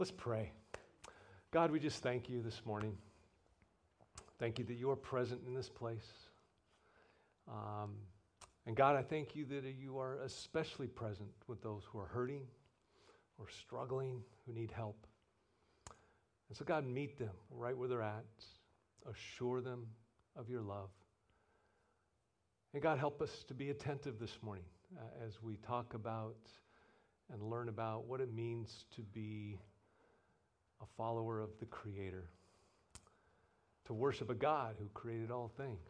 Let's pray. God, we just thank you this morning. Thank you that you are present in this place. And God, I thank you that you are especially present with those who are hurting or struggling, who need help. And so God, meet them right where they're at. Assure them of your love. And God, help us to be attentive this morning as we talk about and learn about what it means to be a follower of the Creator, to worship a God who created all things.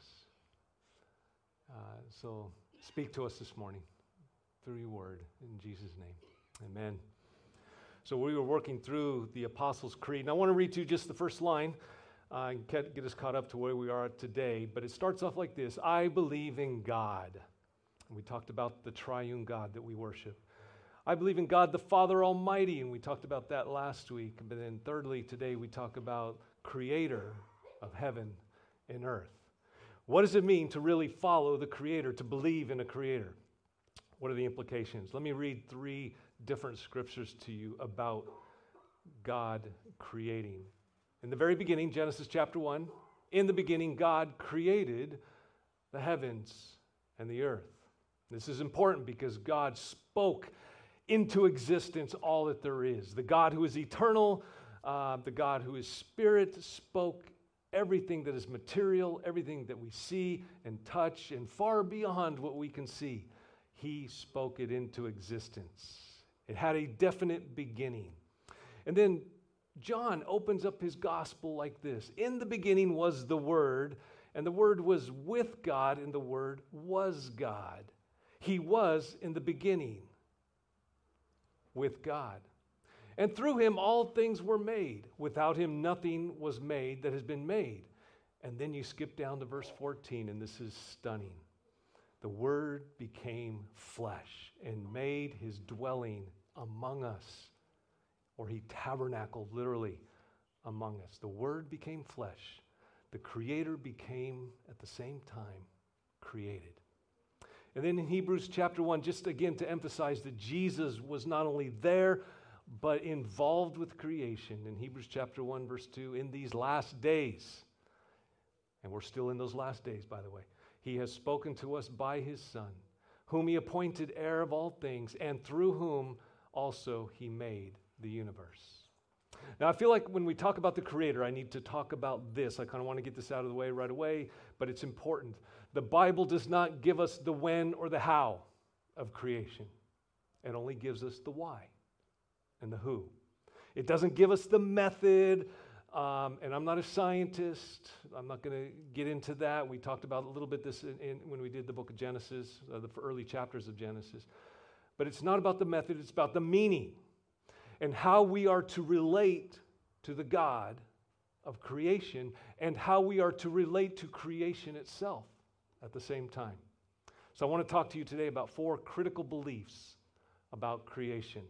So speak to us this morning through your word in Jesus' name. Amen. So we were working through the Apostles' Creed, and I want to read to you just the first line and get us caught up to where we are today. But it starts off like this: I believe in God. And we talked about the triune God that we worship. I believe in God the Father Almighty, and we talked about that last week. But then thirdly, today we talk about Creator of heaven and earth. What does it mean to really follow the Creator, to believe in a Creator? What are the implications? Let me read 3 different scriptures to you about God creating. In the very beginning, Genesis chapter 1, in the beginning God created the heavens and the earth. This is important because God spoke into existence all that there is. The God who is eternal, the God who is spirit, spoke everything that is material, everything that we see and touch, and far beyond what we can see. He spoke it into existence. It had a definite beginning. And then John opens up his gospel like this: in the beginning was the Word, and the Word was with God, and the Word was God. He was in the beginning with God. And through him all things were made. Without him nothing was made that has been made. And then you skip down to verse 14, and this is stunning. The Word became flesh and made his dwelling among us. Or he tabernacled literally among us. The Word became flesh. The Creator became at the same time created. And then in Hebrews chapter 1, just again to emphasize that Jesus was not only there, but involved with creation. In Hebrews chapter 1, verse 2, in these last days, and we're still in those last days, by the way, he has spoken to us by his Son, whom he appointed heir of all things, and through whom also he made the universe. Now, I feel like when we talk about the Creator, I need to talk about this. I kind of want to get this out of the way right away, but it's important. The Bible does not give us the when or the how of creation. It only gives us the why and the who. It doesn't give us the method, and I'm not a scientist. I'm not going to get into that. We talked about a little bit this when we did the book of Genesis, the early chapters of Genesis. But it's not about the method, it's about the meaning and how we are to relate to the God of creation and how we are to relate to creation itself at the same time. So I want to talk to you today about 4 critical beliefs about creation.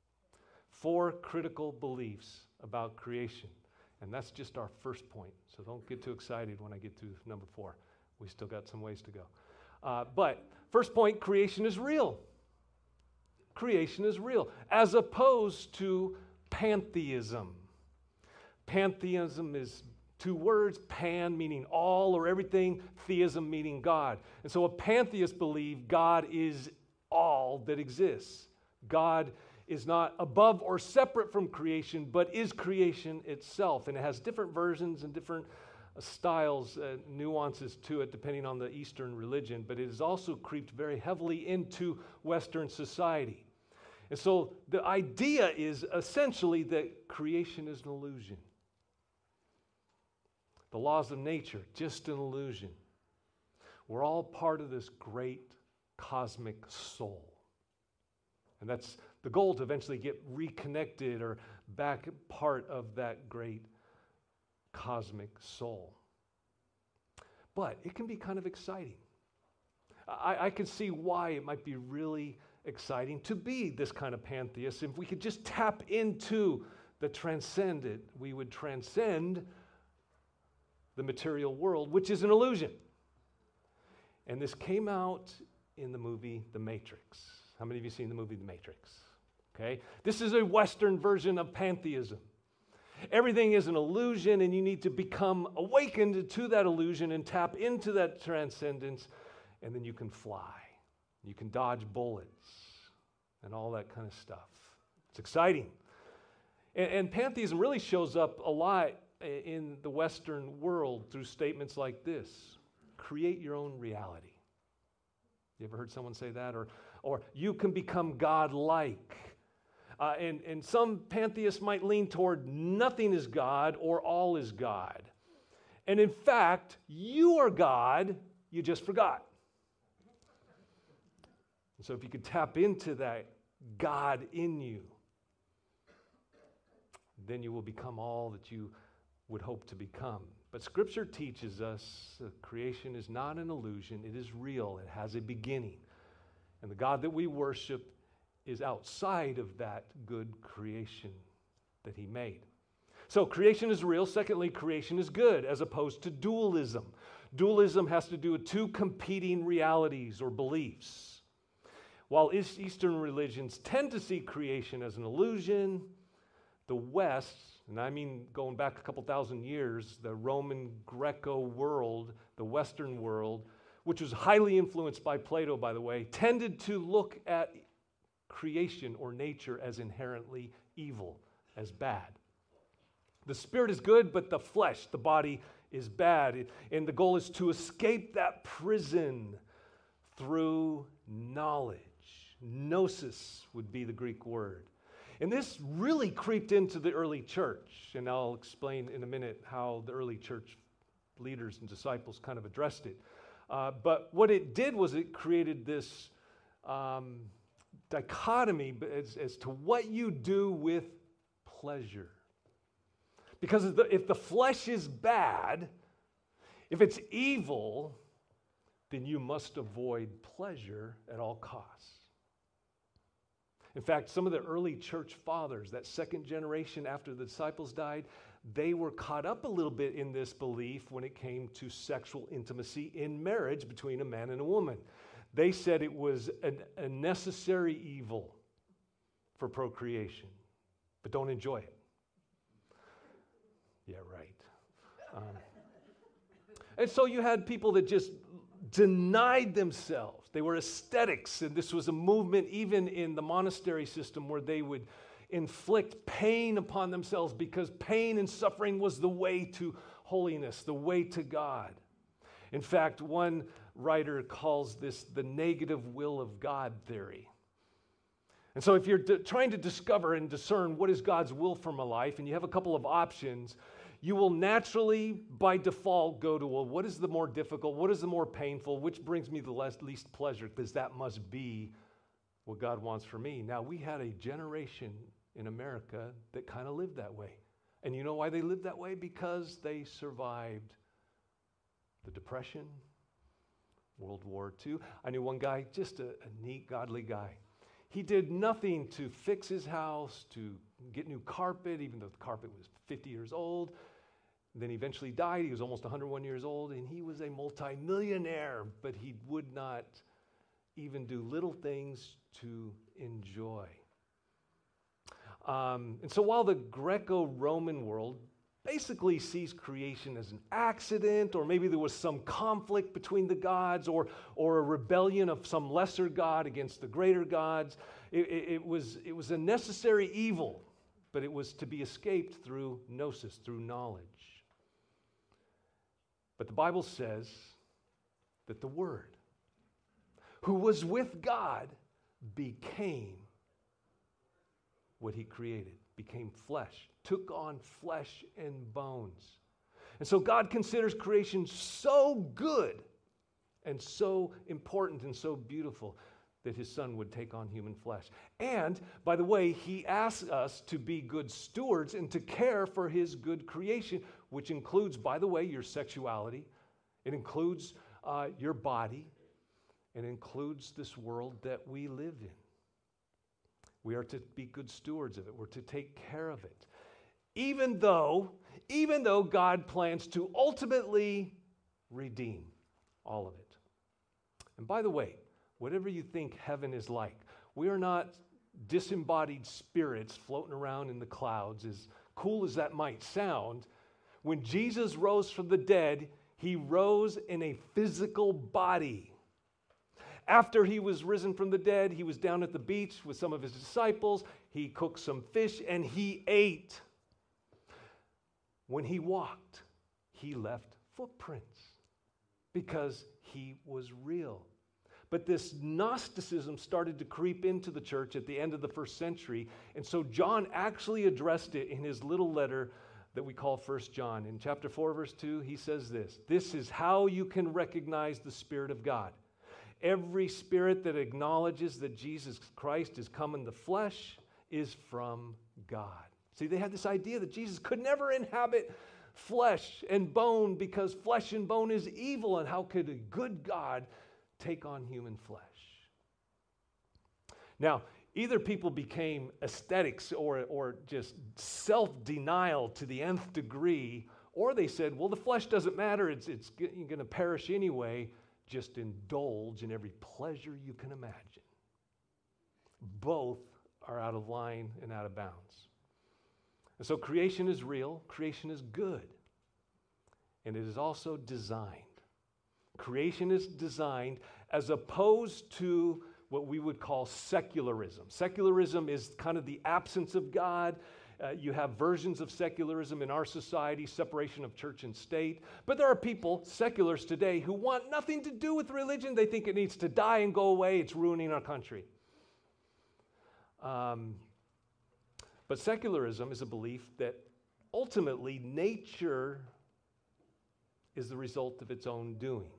4 critical beliefs about creation. And that's just our first point. So don't get too excited when I get to number 4. We still got some ways to go. But first point, creation is real. Creation is real, as opposed to pantheism. Pantheism is 2 words, pan meaning all or everything, theism meaning God. And so a pantheist believes God is all that exists. God is not above or separate from creation, but is creation itself. And it has different versions and different styles, nuances to it, depending on the Eastern religion. But it has also creeped very heavily into Western society. And so the idea is essentially that creation is an illusion. The laws of nature, just an illusion. We're all part of this great cosmic soul. And that's the goal, to eventually get reconnected or back part of that great cosmic soul. But it can be kind of exciting. I can see why it might be really exciting to be this kind of pantheist. If we could just tap into the transcendent, we would transcend the material world, which is an illusion. And this came out in the movie The Matrix. How many of you seen the movie The Matrix? Okay? This is a Western version of pantheism. Everything is an illusion, and you need to become awakened to that illusion and tap into that transcendence, and then you can fly. You can dodge bullets and all that kind of stuff. It's exciting. And pantheism really shows up a lot in the Western world through statements like this: create your own reality. You ever heard someone say that? Or you can become God-like. And some pantheists might lean toward nothing is God or all is God. And in fact, you are God, you just forgot. And so if you could tap into that God in you, then you will become all that you would hope to become. But Scripture teaches us that creation is not an illusion, it is real, it has a beginning. And the God that we worship is outside of that good creation that he made. So creation is real. Secondly, creation is good, as opposed to dualism. Dualism has to do with two competing realities or beliefs. While Eastern religions tend to see creation as an illusion, the West, and I mean going back a couple thousand years, the Roman Greco world, the Western world, which was highly influenced by Plato, by the way, tended to look at creation or nature as inherently evil, as bad. The spirit is good, but the flesh, the body, is bad. And the goal is to escape that prison through knowledge. Gnosis would be the Greek word. And this really creeped into the early church. And I'll explain in a minute how the early church leaders and disciples kind of addressed it. But what it did was it created this dichotomy as to what you do with pleasure. Because if the flesh is bad, if it's evil, then you must avoid pleasure at all costs. In fact, some of the early church fathers, that second generation after the disciples died, they were caught up a little bit in this belief when it came to sexual intimacy in marriage between a man and a woman. They said it was a necessary evil for procreation, but don't enjoy it. Yeah, right. And so you had people that just denied themselves. They were ascetics, and this was a movement even in the monastery system where they would inflict pain upon themselves because pain and suffering was the way to holiness, the way to God. In fact, one writer calls this the negative will of God theory. And so if you're trying to discover and discern what is God's will for my life, and you have a couple of options, you will naturally, by default, go to, well, what is the more difficult? What is the more painful? Which brings me the least pleasure? Because that must be what God wants for me. Now, we had a generation in America that kind of lived that way. And you know why they lived that way? Because they survived the Depression, World War II. I knew one guy, just a neat, godly guy. He did nothing to fix his house, to get new carpet, even though the carpet was 50 years old. And then he eventually died. He was almost 101 years old, and he was a multimillionaire, but he would not even do little things to enjoy. And so while the Greco-Roman world basically sees creation as an accident, or maybe there was some conflict between the gods, or a rebellion of some lesser god against the greater gods, it was a necessary evil, but it was to be escaped through gnosis, through knowledge. But the Bible says that the Word, who was with God, became what he created, became flesh, took on flesh and bones. And so God considers creation so good and so important and so beautiful that his Son would take on human flesh. And, by the way, he asks us to be good stewards and to care for his good creation, which includes, by the way, your sexuality. It includes your body. It includes this world that we live in. We are to be good stewards of it. We're to take care of it. Even though God plans to ultimately redeem all of it. And by the way, whatever you think heaven is like, we are not disembodied spirits floating around in the clouds, as cool as that might sound, when Jesus rose from the dead, he rose in a physical body. After he was risen from the dead, he was down at the beach with some of his disciples. He cooked some fish and he ate. When he walked, he left footprints because he was real. But this Gnosticism started to creep into the church at the end of the first century. And so John actually addressed it in his little letter that we call 1 John. In chapter 4, verse 2, he says this: "This is how you can recognize the Spirit of God. Every spirit that acknowledges that Jesus Christ is come in the flesh is from God." See, they had this idea that Jesus could never inhabit flesh and bone because flesh and bone is evil, and how could a good God take on human flesh? Now, either people became ascetics or just self-denial to the nth degree, or they said, well, the flesh doesn't matter, it's going to perish anyway. Just indulge in every pleasure you can imagine. Both are out of line and out of bounds. And so creation is real, creation is good, and it is also designed. Creation is designed as opposed to what we would call secularism. Secularism is kind of the absence of God. You have versions of secularism in our society, separation of church and state. But there are people, seculars today, who want nothing to do with religion. They think it needs to die and go away. It's ruining our country. But secularism is a belief that ultimately nature is the result of its own doing.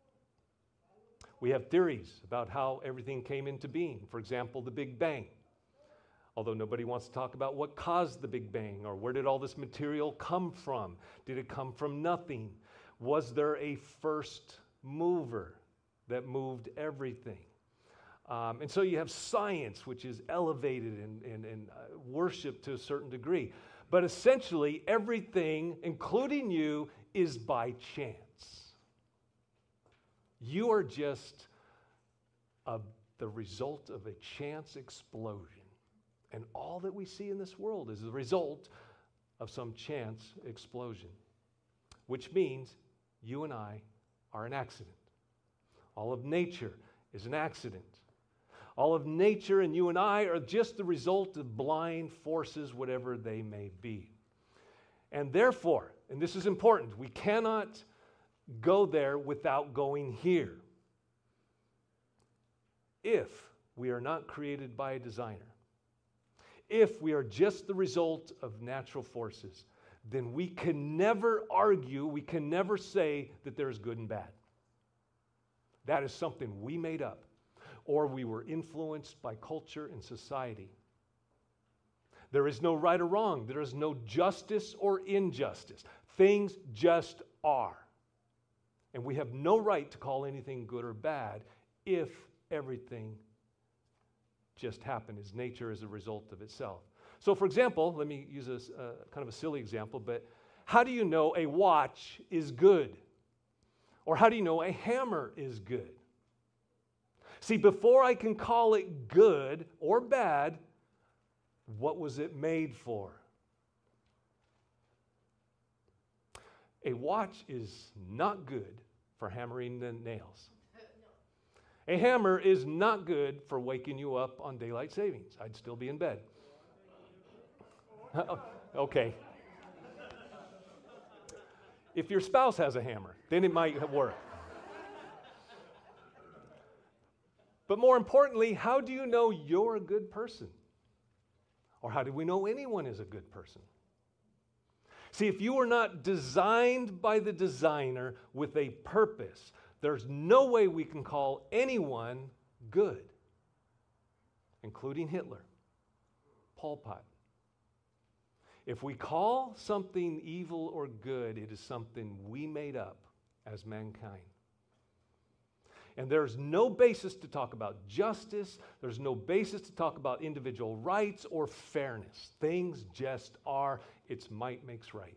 We have theories about how everything came into being. For example, the Big Bang. Although nobody wants to talk about what caused the Big Bang or where did all this material come from? Did it come from nothing? Was there a first mover that moved everything? And so you have science, which is elevated and worshiped to a certain degree. But essentially, everything, including you, is by chance. You are just the result of a chance explosion. And all that we see in this world is the result of some chance explosion, which means you and I are an accident. All of nature is an accident. All of nature and you and I are just the result of blind forces, whatever they may be. And therefore, and this is important, we cannot go there without going here. If we are not created by a designer, if we are just the result of natural forces, then we can never argue, we can never say that there's good and bad. That is something we made up, or we were influenced by culture and society. There is no right or wrong. There is no justice or injustice. Things just are. And we have no right to call anything good or bad if everything just happened as nature as a result of itself. So for example, let me use a kind of a silly example, but how do you know a watch is good? Or how do you know a hammer is good? See, before I can call it good or bad, what was it made for? A watch is not good for hammering the nails. A hammer is not good for waking you up on daylight savings. I'd still be in bed. Okay. If your spouse has a hammer, then it might work. But more importantly, how do you know you're a good person? Or how do we know anyone is a good person? See, if you are not designed by the designer with a purpose, there's no way we can call anyone good, including Hitler, Pol Pot. If we call something evil or good, it is something we made up as mankind. And there's no basis to talk about justice. There's no basis to talk about individual rights or fairness. Things just are. It's might makes right.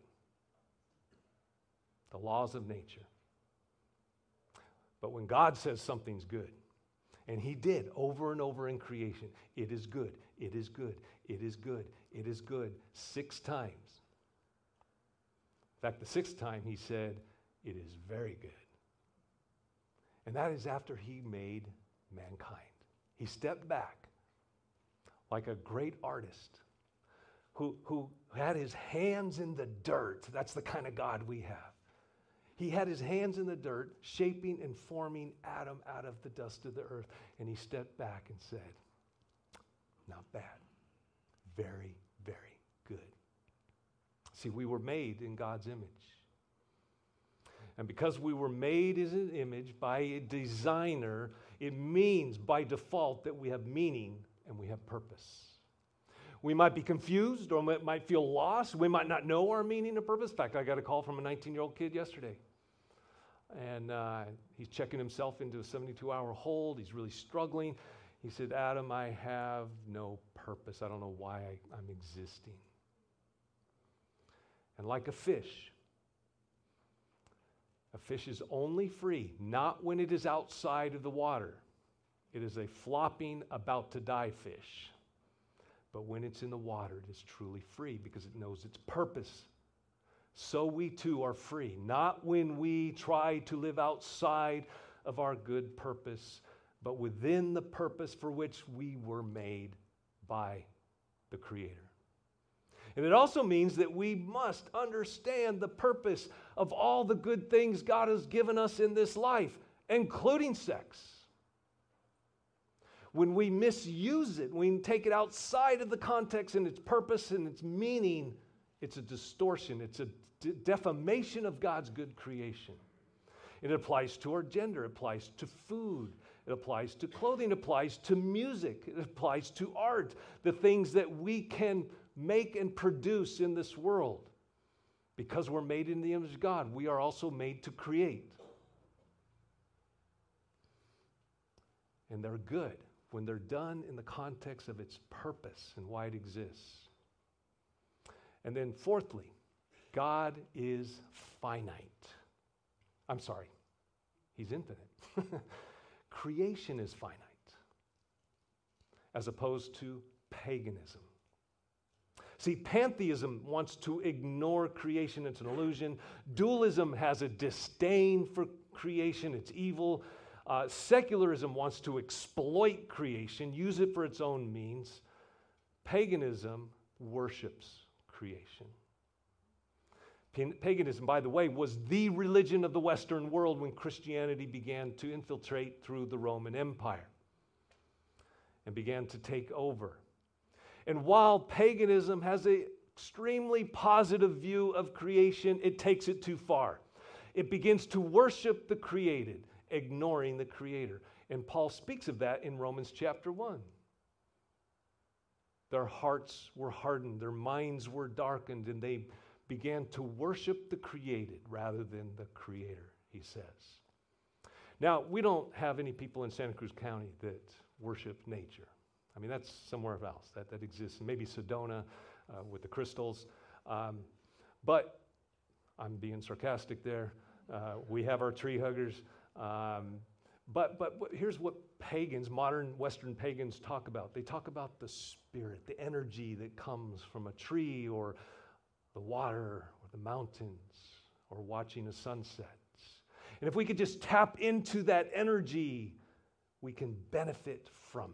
The laws of nature. But when God says something's good, And he did over and over in creation. It is good. It is good. It is good. It is good. 6 times. In fact, the 6th time he said, it is very good. And that is after he made mankind. He stepped back like a great artist who had his hands in the dirt. That's the kind of God we have. He had his hands in the dirt, shaping and forming Adam out of the dust of the earth. And he stepped back and said, not bad. Very, very good. See, we were made in God's image. And because we were made in an image by a designer, it means by default that we have meaning and we have purpose. We might be confused or might feel lost. We might not know our meaning and purpose. In fact, I got a call from a 19-year-old kid yesterday. And he's checking himself into a 72-hour hold. He's really struggling. He said, Adam, I have no purpose. I don't know why I'm existing. And like a fish is only free, not when it is outside of the water. It is a flopping, about to die fish. But when it's in the water, it is truly free because it knows its purpose. So we too are free, not when we try to live outside of our good purpose, but within the purpose for which we were made by the Creator. And it also means that we must understand the purpose of all the good things God has given us in this life, including sex. When we misuse it, when we take it outside of the context and its purpose and its meaning, it's a distortion. It's a defamation of God's good creation. It applies to our gender. It applies to food. It applies to clothing. It applies to music. It applies to art. The things that we can make and produce in this world. Because we're made in the image of God, we are also made to create. And they're good when they're done in the context of its purpose and why it exists. And then fourthly, God is finite. I'm sorry, He's infinite. Creation is finite, as opposed to paganism. See, pantheism wants to ignore creation, it's an illusion. Dualism has a disdain for creation, it's evil. Secularism wants to exploit creation, use it for its own means. Paganism worships creation. Paganism, by the way, was the religion of the Western world when Christianity began to infiltrate through the Roman Empire and began to take over. And while paganism has an extremely positive view of creation, it takes it too far. It begins to worship the created, ignoring the Creator. And Paul speaks of that in Romans chapter 1. Their hearts were hardened, their minds were darkened, and they began to worship the created rather than the Creator, he says. Now, we don't have any people in Santa Cruz County that worship nature. I mean, that's somewhere else that exists. Maybe Sedona with the crystals. But I'm being sarcastic there. We have our tree huggers. But here's what pagans, modern Western pagans talk about. They talk about the spirit, the energy that comes from a tree or the water or the mountains or watching a sunset. And if we could just tap into that energy, we can benefit from it.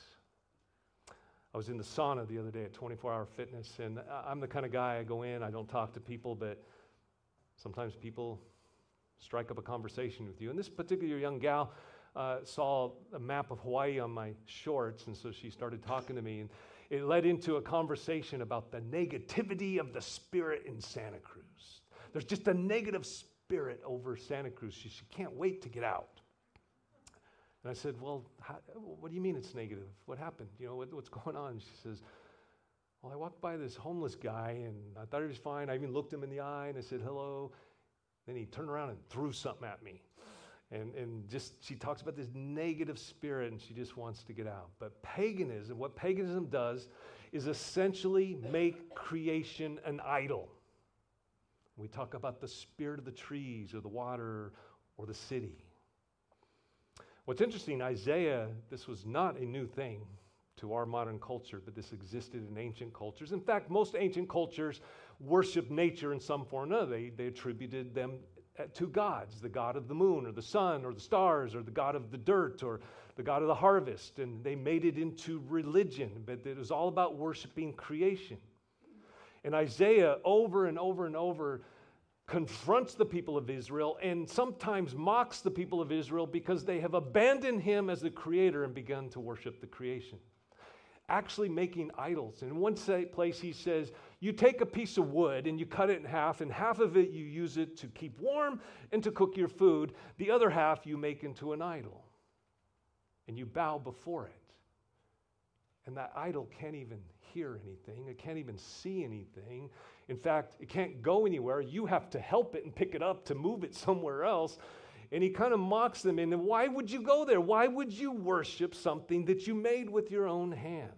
I was in the sauna the other day at 24 Hour Fitness, and I'm the kind of guy, I go in, I don't talk to people, but sometimes people strike up a conversation with you. And this particular young gal saw a map of Hawaii on my shorts, and so she started talking to me, and it led into a conversation about the negativity of the spirit in Santa Cruz. There's just a negative spirit over Santa Cruz. She can't wait to get out. And I said, well, what do you mean it's negative? What happened? You know, what's going on? She says, well, I walked by this homeless guy, and I thought he was fine. I even looked him in the eye, and I said, hello. Then he turned around and threw something at me. And just, she talks about this negative spirit, and she just wants to get out. But paganism, what paganism does is essentially make creation an idol. We talk about the spirit of the trees or the water or the city. What's interesting, Isaiah, this was not a new thing to our modern culture, but this existed in ancient cultures. In fact, most ancient cultures worshiped nature in some form or another. They attributed them to gods, the god of the moon or the sun or the stars or the god of the dirt or the god of the harvest, and they made it into religion, but it was all about worshiping creation. And Isaiah over and over and over confronts the people of Israel and sometimes mocks the people of Israel because they have abandoned him as the creator and begun to worship the creation, actually making idols. In one place he says, you take a piece of wood and you cut it in half, and half of it you use it to keep warm and to cook your food. The other half you make into an idol, and you bow before it. And that idol can't even hear anything. It can't even see anything. In fact, it can't go anywhere. You have to help it and pick it up to move it somewhere else. And he kind of mocks them. And why would you go there? Why would you worship something that you made with your own hands?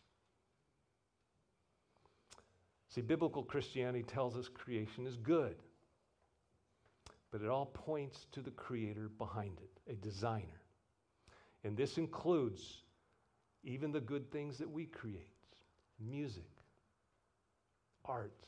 See, biblical Christianity tells us creation is good. But it all points to the creator behind it, a designer. And this includes even the good things that we create: music, art,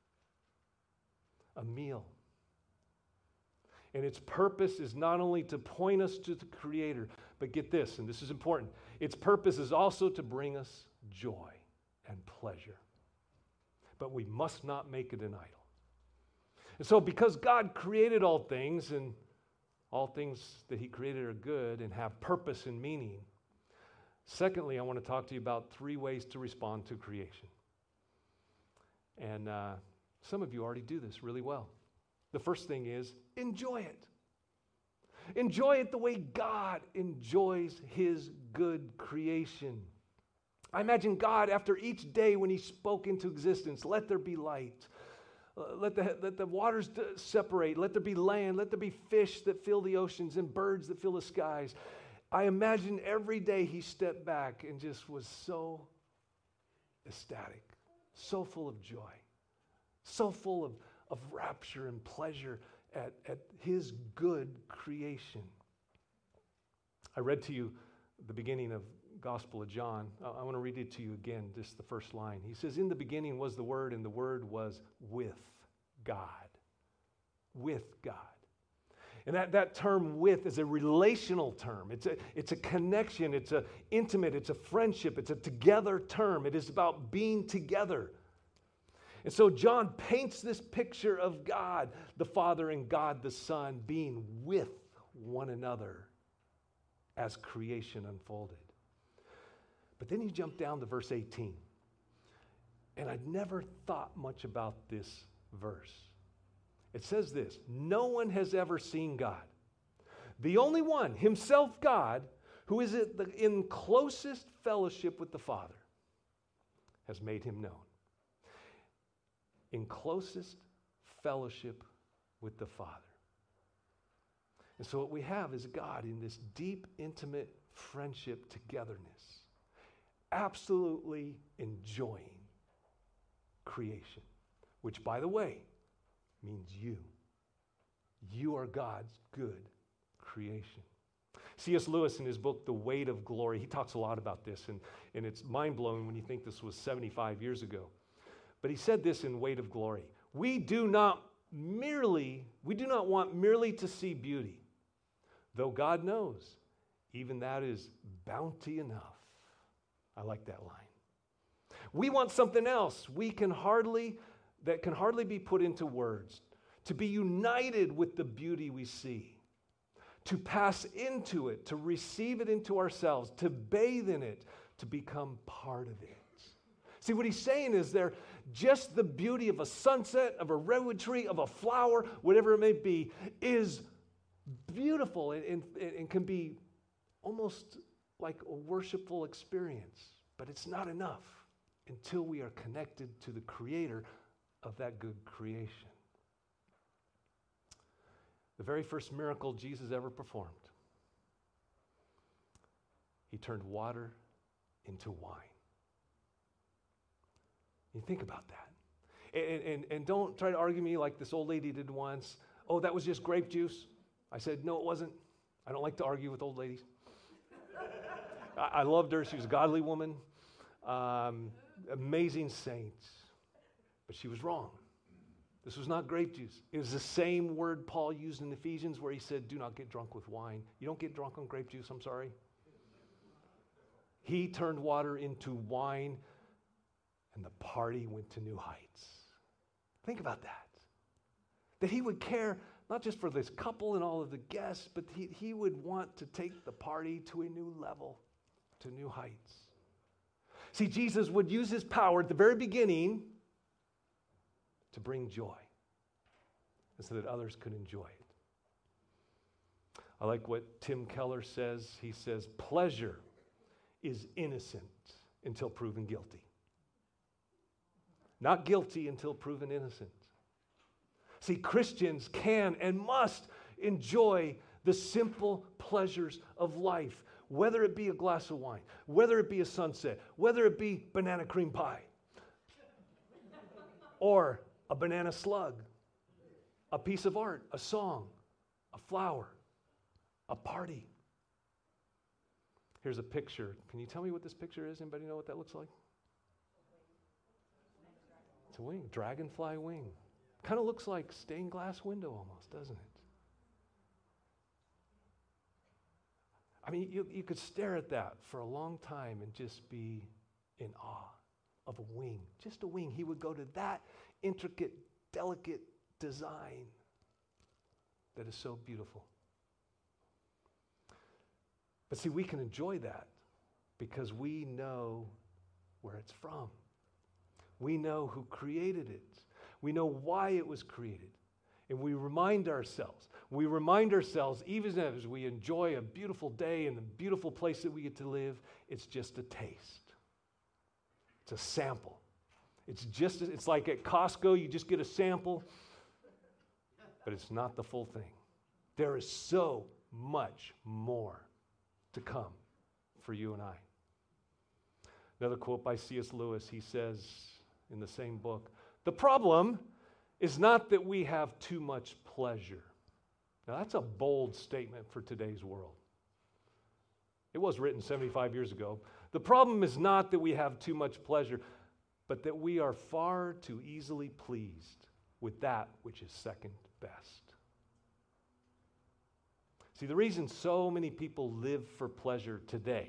a meal. And its purpose is not only to point us to the Creator, but get this, and this is important, its purpose is also to bring us joy and pleasure. But we must not make it an idol. And so because God created all things, and all things that he created are good and have purpose and meaning, secondly, I want to talk to you about 3 ways to respond to creation. And some of you already do this really well. The first thing is enjoy it. Enjoy it the way God enjoys his good creation. I imagine God, after each day when he spoke into existence, let there be light. Let the waters separate. Let there be land. Let there be fish that fill the oceans and birds that fill the skies. I imagine every day he stepped back and just was so ecstatic, so full of joy, so full of rapture and pleasure at his good creation. I read to you the beginning of Gospel of John. I want to read it to you again, just the first line. He says, in the beginning was the Word, and the Word was with God. With God. And that term with is a relational term. It's a connection. It's an intimate. It's a friendship. It's a together term. It is about being together. And so John paints this picture of God the Father and God the Son being with one another as creation unfolded. But then you jump down to verse 18. And I'd never thought much about this verse. It says this: no one has ever seen God. The only one, himself God, who is in closest fellowship with the Father, has made him known. In closest fellowship with the Father. And so what we have is God in this deep, intimate friendship, togetherness, absolutely enjoying creation, which, by the way, means you. You are God's good creation. C.S. Lewis, in his book, The Weight of Glory, he talks a lot about this, and it's mind-blowing when you think this was 75 years ago. But he said this in Weight of Glory: we do not want merely to see beauty, though God knows even that is bounty enough. I like that line. We want something else that can hardly be put into words, to be united with the beauty we see, to pass into it, to receive it into ourselves, to bathe in it, to become part of it. See, what he's saying is just the beauty of a sunset, of a redwood tree, of a flower, whatever it may be, is beautiful and can be almost like a worshipful experience. But it's not enough until we are connected to the Creator of that good creation. The very first miracle Jesus ever performed, he turned water into wine. You think about that. And don't try to argue me like this old lady did once. Oh, that was just grape juice. I said, no, it wasn't. I don't like to argue with old ladies. I loved her. She was a godly woman, amazing saint. But she was wrong. This was not grape juice. It was the same word Paul used in Ephesians where he said, do not get drunk with wine. You don't get drunk on grape juice, I'm sorry. He turned water into wine, and the party went to new heights. Think about that. That he would care not just for this couple and all of the guests, but he would want to take the party to a new level, to new heights. See, Jesus would use his power at the very beginning to bring joy, and so that others could enjoy it. I like what Tim Keller says. He says, pleasure is innocent until proven guilty. Not guilty until proven innocent. See, Christians can and must enjoy the simple pleasures of life, whether it be a glass of wine, whether it be a sunset, whether it be banana cream pie, or a banana slug, a piece of art, a song, a flower, a party. Here's a picture. Can you tell me what this picture is? Anybody know what that looks like? It's a wing, dragonfly wing. Kind of looks like stained glass window almost, doesn't it? I mean, you could stare at that for a long time and just be in awe of a wing. Just a wing. He would go to that intricate, delicate design that is so beautiful. But see, we can enjoy that because we know where it's from. We know who created it. We know why it was created. And we remind ourselves, even as we enjoy a beautiful day and the beautiful place that we get to live, it's just a taste. It's a sample. It's like at Costco, you just get a sample, but it's not the full thing. There is so much more to come for you and I. Another quote by C.S. Lewis, he says in the same book, the problem is not that we have too much pleasure. Now that's a bold statement for today's world. It was written 75 years ago. The problem is not that we have too much pleasure, but that we are far too easily pleased with that which is second best. See, the reason so many people live for pleasure today,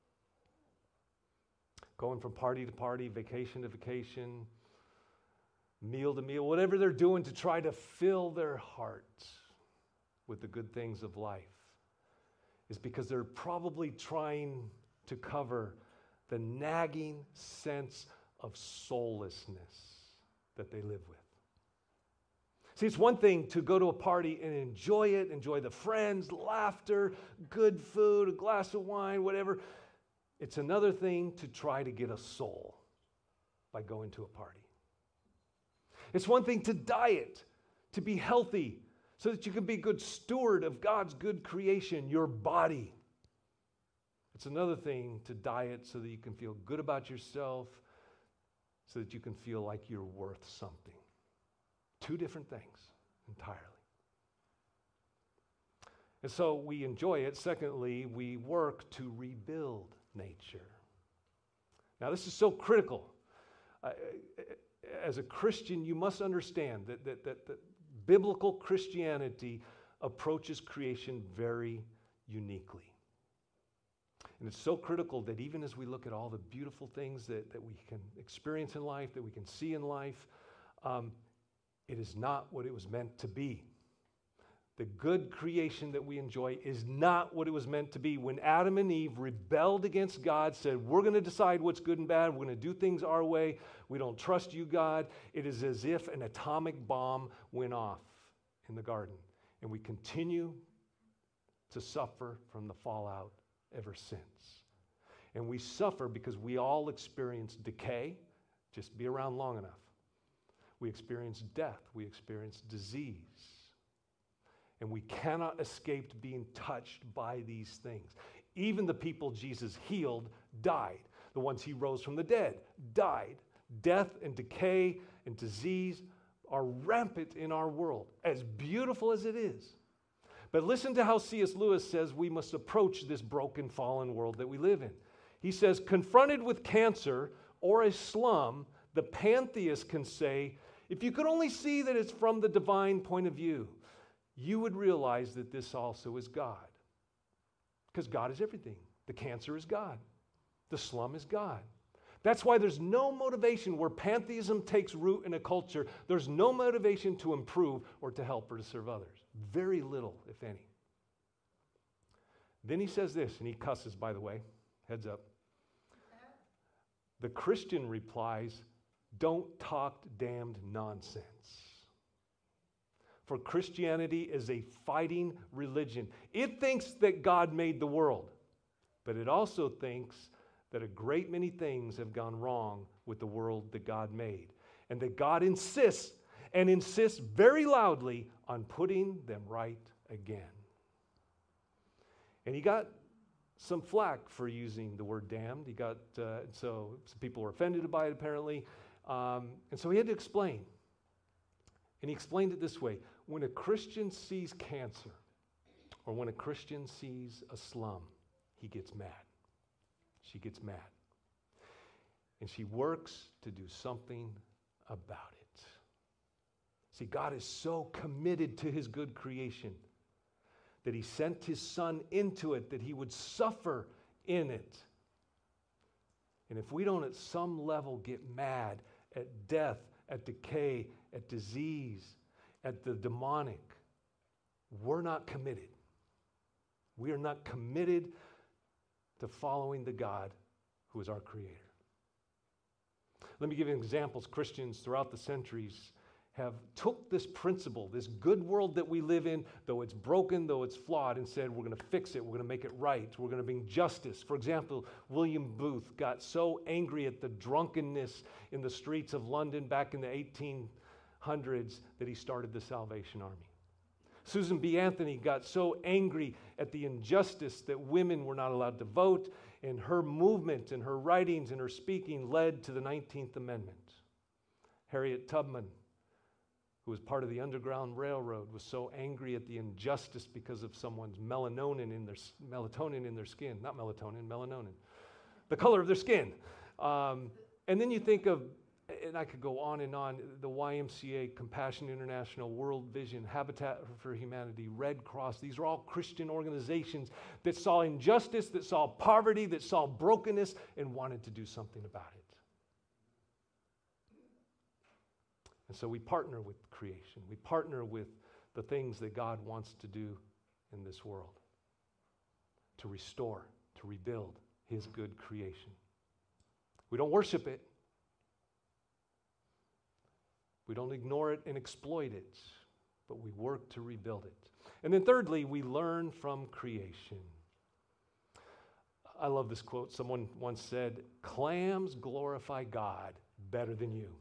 going from party to party, vacation to vacation, meal to meal, whatever they're doing to try to fill their hearts with the good things of life, is because they're probably trying to cover the nagging sense of soullessness that they live with. See, it's one thing to go to a party and enjoy it, enjoy the friends, laughter, good food, a glass of wine, whatever. It's another thing to try to get a soul by going to a party. It's one thing to diet, to be healthy, so that you can be a good steward of God's good creation, your body. It's another thing to diet so that you can feel good about yourself, so that you can feel like you're worth something. Two different things entirely. And so we enjoy it. Secondly, we work to rebuild nature. Now, this is so critical. As a Christian, you must understand that biblical Christianity approaches creation very uniquely. And it's so critical that even as we look at all the beautiful things that we can experience in life, that we can see in life, it is not what it was meant to be. The good creation that we enjoy is not what it was meant to be. When Adam and Eve rebelled against God, said, we're going to decide what's good and bad, we're going to do things our way, we don't trust you, God, it is as if an atomic bomb went off in the garden. And we continue to suffer from the fallout ever since. And we suffer because we all experience decay, just be around long enough. We experience death, we experience disease. And we cannot escape being touched by these things. Even the people Jesus healed died. The ones he rose from the dead died. Death and decay and disease are rampant in our world, as beautiful as it is. But listen to how C.S. Lewis says we must approach this broken, fallen world that we live in. He says, confronted with cancer or a slum, the pantheist can say, if you could only see that it's from the divine point of view, you would realize that this also is God. Because God is everything. The cancer is God. The slum is God. That's why there's no motivation where pantheism takes root in a culture. There's no motivation to improve or to help or to serve others. Very little, if any. Then he says this, and he cusses, by the way. Heads up. The Christian replies, don't talk damned nonsense. For Christianity is a fighting religion. It thinks that God made the world, but it also thinks that a great many things have gone wrong with the world that God made, and that God insists very loudly on putting them right again. And he got some flack for using the word damned. So some people were offended by it apparently, and so he had to explain. And he explained it this way: when a Christian sees cancer, or when a Christian sees a slum, he gets mad. She gets mad. And she works to do something about it. See, God is so committed to his good creation that he sent his son into it, that he would suffer in it. And if we don't at some level get mad at death, at decay, at disease, at the demonic, we're not committed. We are not committed to following the God who is our creator. Let me give you examples. Christians throughout the centuries have took this principle, this good world that we live in, though it's broken, though it's flawed, and said, we're going to fix it, we're going to make it right, we're going to bring justice. For example, William Booth got so angry at the drunkenness in the streets of London back in the 1800s that he started the Salvation Army. Susan B. Anthony got so angry at the injustice that women were not allowed to vote, and her movement and her writings and her speaking led to the 19th Amendment. Harriet Tubman, who was part of the Underground Railroad, was so angry at the injustice because of someone's melatonin in their skin. Not melatonin, melanonin. The color of their skin. And then you think of, and I could go on, the YMCA, Compassion International, World Vision, Habitat for Humanity, Red Cross. These are all Christian organizations that saw injustice, that saw poverty, that saw brokenness, and wanted to do something about it. And so we partner with creation. We partner with the things that God wants to do in this world, to restore, to rebuild his good creation. We don't worship it. We don't ignore it and exploit it, but we work to rebuild it. And then thirdly, we learn from creation. I love this quote. Someone once said, clams glorify God better than you.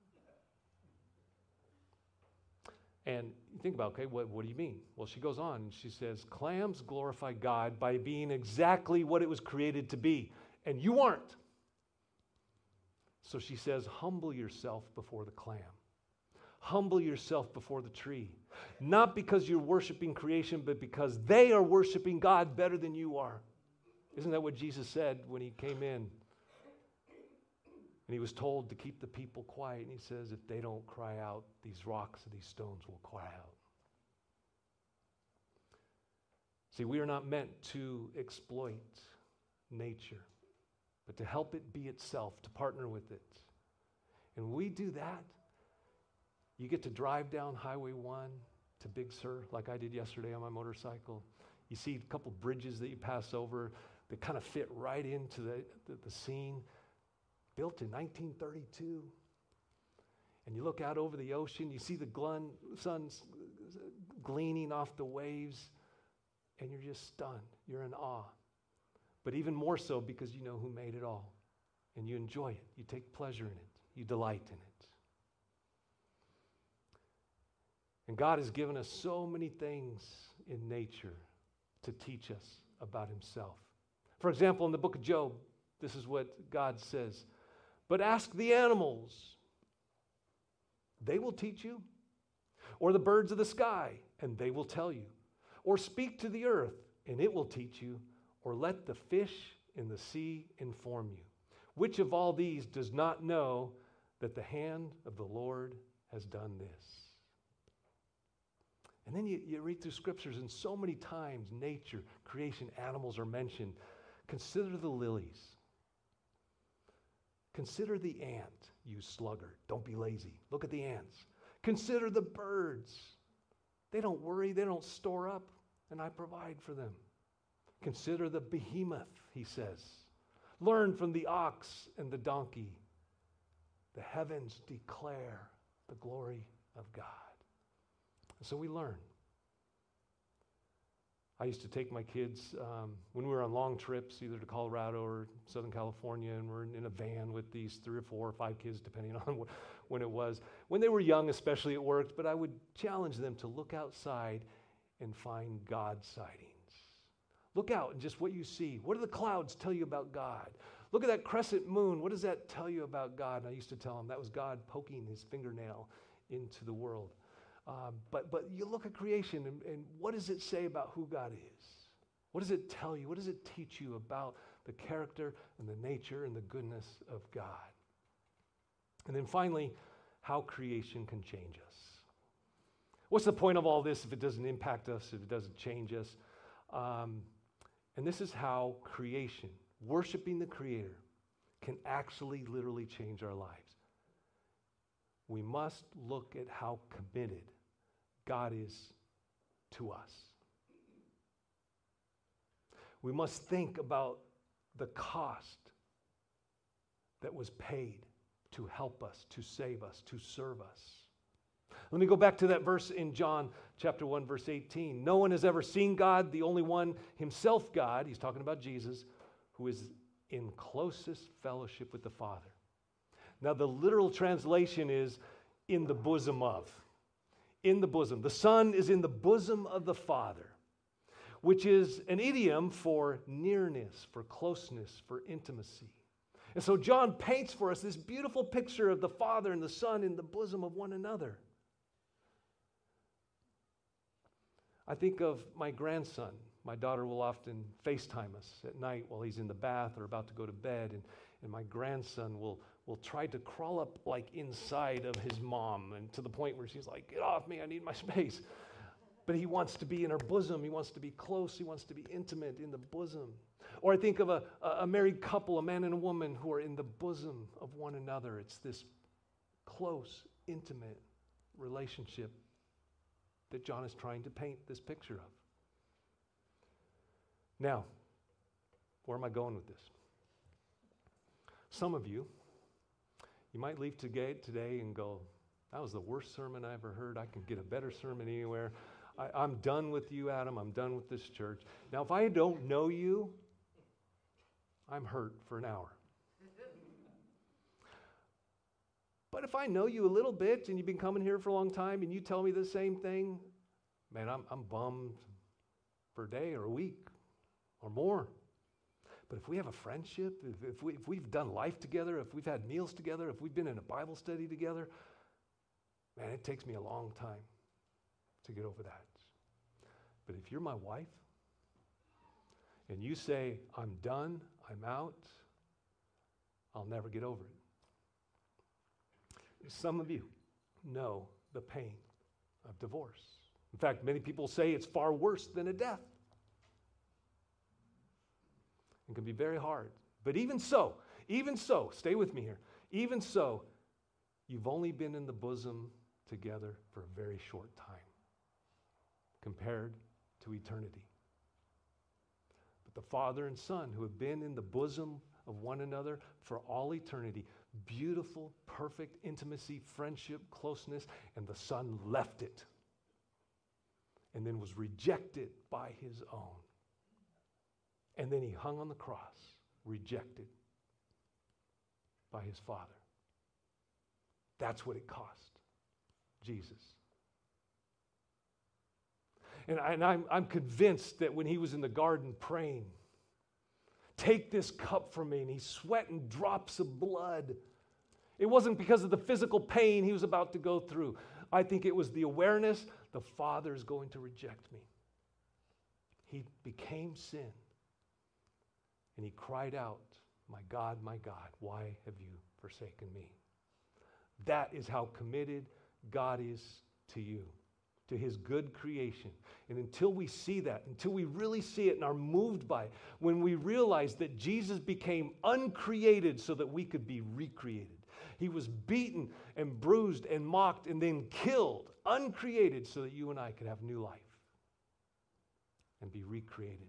And you think about, okay, what do you mean? Well, she goes on and she says, clams glorify God by being exactly what it was created to be, and you aren't. So she says, humble yourself before the clam. Humble yourself before the tree. Not because you're worshiping creation, but because they are worshiping God better than you are. Isn't that what Jesus said when he came in? And he was told to keep the people quiet. And he says, if they don't cry out, these rocks and these stones will cry out. See, we are not meant to exploit nature, but to help it be itself, to partner with it. And when we do that, you get to drive down Highway 1 to Big Sur, like I did yesterday on my motorcycle. You see a couple bridges that you pass over that kind of fit right into the scene. Built in 1932. And you look out over the ocean, you see the sun gleaming off the waves, and you're just stunned. You're in awe. But even more so because you know who made it all. And you enjoy it. You take pleasure in it. You delight in it. And God has given us so many things in nature to teach us about himself. For example, in the book of Job, this is what God says. But ask the animals. They will teach you. Or the birds of the sky, and they will tell you. Or speak to the earth, and it will teach you, or let the fish in the sea inform you. Which of all these does not know that the hand of the Lord has done this? And then you read through scriptures, and so many times nature, creation, animals are mentioned. Consider the lilies. Consider the ant, you sluggard. Don't be lazy. Look at the ants. Consider the birds. They don't worry, they don't store up, and I provide for them. Consider the behemoth, he says. Learn from the ox and the donkey. The heavens declare the glory of God. And so we learn. I used to take my kids when we were on long trips, either to Colorado or Southern California, and we're in a van with these 3 or 4 or 5 kids, depending on when it was. When they were young, especially, it worked, but I would challenge them to look outside and find God sightings. Look out and just what you see. What do the clouds tell you about God? Look at that crescent moon. What does that tell you about God? And I used to tell them that was God poking his fingernail into the world. But you look at creation, and what does it say about who God is? What does it tell you? What does it teach you about the character and the nature and the goodness of God? And then finally, how creation can change us. What's the point of all this if it doesn't impact us, if it doesn't change us? And this is how creation, worshiping the Creator, can actually literally change our lives. We must look at how committed God is to us. We must think about the cost that was paid to help us, to save us, to serve us. Let me go back to that verse in John chapter 1, verse 18. No one has ever seen God, the only one, himself God, he's talking about Jesus, who is in closest fellowship with the Father. Now, the literal translation is in the bosom of. In the bosom. The Son is in the bosom of the Father, which is an idiom for nearness, for closeness, for intimacy. And so John paints for us this beautiful picture of the Father and the Son in the bosom of one another. I think of my grandson. My daughter will often FaceTime us at night while he's in the bath or about to go to bed, and my grandson will try to crawl up like inside of his mom, and to the point where she's like, "Get off me, I need my space." But he wants to be in her bosom. He wants to be close. He wants to be intimate in the bosom. Or I think of a married couple, a man and a woman who are in the bosom of one another. It's this close, intimate relationship that John is trying to paint this picture of. Now, where am I going with this? Some of you might leave today and go, "That was the worst sermon I ever heard. I can get a better sermon anywhere. I'm done with you, Adam. I'm done with this church." Now, if I don't know you, I'm hurt for an hour. But if I know you a little bit and you've been coming here for a long time and you tell me the same thing, man, I'm bummed for a day or a week or more. But if we have a friendship, if we've done life together, if we've had meals together, if we've been in a Bible study together, man, it takes me a long time to get over that. But if you're my wife and you say, "I'm done, I'm out," I'll never get over it. Some of you know the pain of divorce. In fact, many people say it's far worse than a death. It can be very hard. But even so, stay with me here. Even so, you've only been in the bosom together for a very short time compared to eternity. But the Father and Son who have been in the bosom of one another for all eternity, beautiful, perfect intimacy, friendship, closeness, and the Son left it and then was rejected by his own. And then he hung on the cross, rejected by his Father. That's what it cost Jesus. And I'm convinced that when he was in the garden praying, "Take this cup from me," and he's sweating drops of blood, it wasn't because of the physical pain he was about to go through. I think it was the awareness the Father is going to reject me. He became sin. And he cried out, my God, why have you forsaken me? That is how committed God is to you, to his good creation. And until we see that, until we really see it and are moved by it, when we realize that Jesus became uncreated so that we could be recreated. He was beaten and bruised and mocked and then killed, uncreated, so that you and I could have new life and be recreated.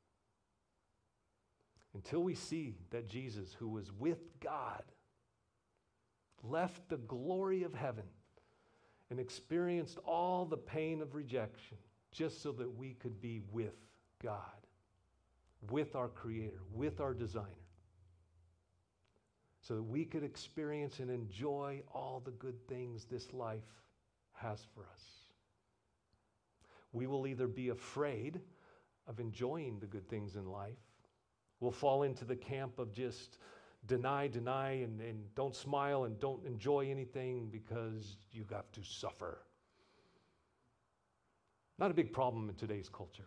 Until we see that Jesus, who was with God, left the glory of heaven and experienced all the pain of rejection just so that we could be with God, with our Creator, with our Designer, so that we could experience and enjoy all the good things this life has for us. We will either be afraid of enjoying the good things in life. We'll fall into the camp of just deny, and don't smile and don't enjoy anything because you have to suffer. Not a big problem in today's culture.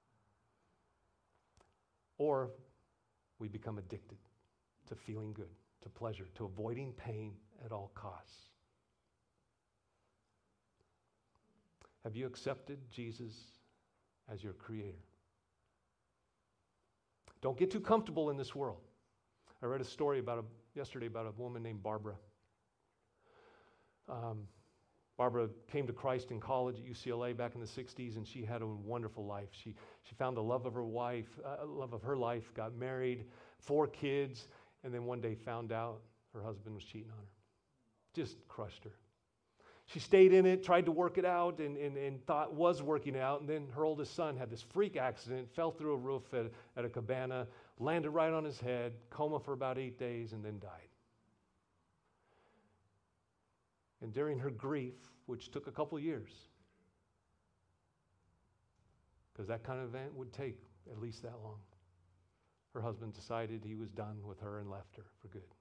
Or we become addicted to feeling good, to pleasure, to avoiding pain at all costs. Have you accepted Jesus as your Creator? Don't get too comfortable in this world. I read a story yesterday about a woman named Barbara. Barbara came to Christ in college at UCLA back in the 60s, and she had a wonderful life. She found the love of her life, got married, 4 kids, and then one day found out her husband was cheating on her. Just crushed her. She stayed in it, tried to work it out, and thought was working out. And then her oldest son had this freak accident, fell through a roof at a cabana, landed right on his head, coma for about 8 days, and then died. And during her grief, which took a couple years, because that kind of event would take at least that long, her husband decided he was done with her and left her for good.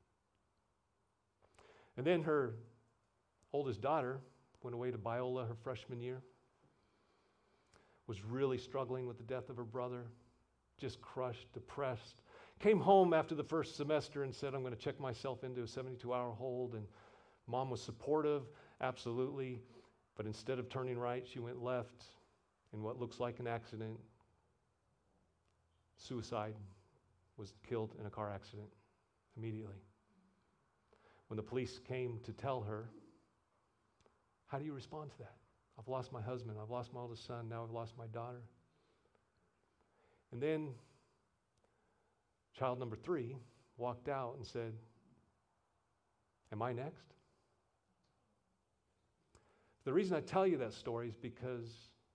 And then her oldest daughter went away to Biola her freshman year, was really struggling with the death of her brother, just crushed, depressed. Came home after the first semester and said, I'm going to check myself into a 72-hour hold. And mom was supportive, absolutely. But instead of turning right, she went left in what looks like an accident. Suicide, was killed in a car accident immediately. When the police came to tell her, how do you respond to that? I've lost my husband. I've lost my oldest son. Now I've lost my daughter. And then child number 3 walked out and said, am I next? The reason I tell you that story is because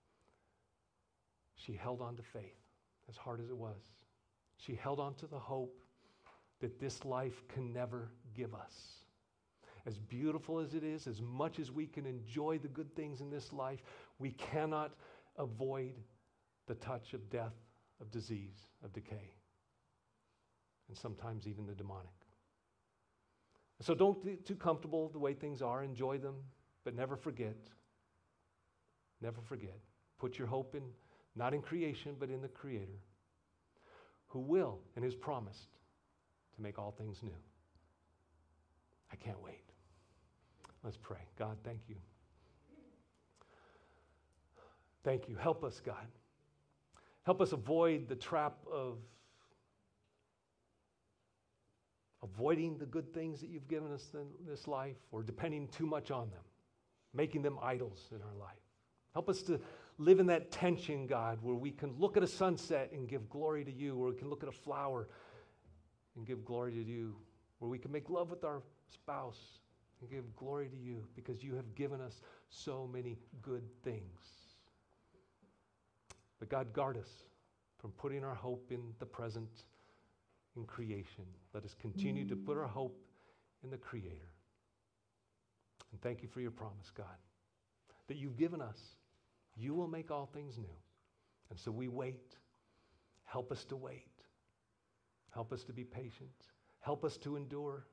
she held on to faith, as hard as it was. She held on to the hope that this life can never give us. As beautiful as it is, as much as we can enjoy the good things in this life, we cannot avoid the touch of death, of disease, of decay, and sometimes even the demonic. So don't get too comfortable the way things are. Enjoy them, but never forget. Never forget. Put your hope in, not in creation, but in the Creator, who will and has promised to make all things new. I can't wait. Let's pray. God, thank you. Thank you. Help us, God. Help us avoid the trap of avoiding the good things that you've given us in this life, or depending too much on them, making them idols in our life. Help us to live in that tension, God, where we can look at a sunset and give glory to you, where we can look at a flower and give glory to you, where we can make love with our spouse and give glory to you, because you have given us so many good things. But God, guard us from putting our hope in the present, in creation. Let us continue to put our hope in the Creator. And thank you for your promise, God, that you've given us. You will make all things new. And so we wait. Help us to wait. Help us to be patient. Help us to endure.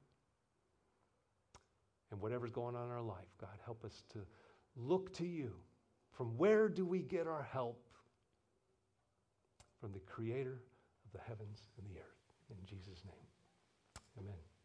And whatever's going on in our life, God, help us to look to you. From where do we get our help? from the Creator of the heavens and the earth. In Jesus' name, amen.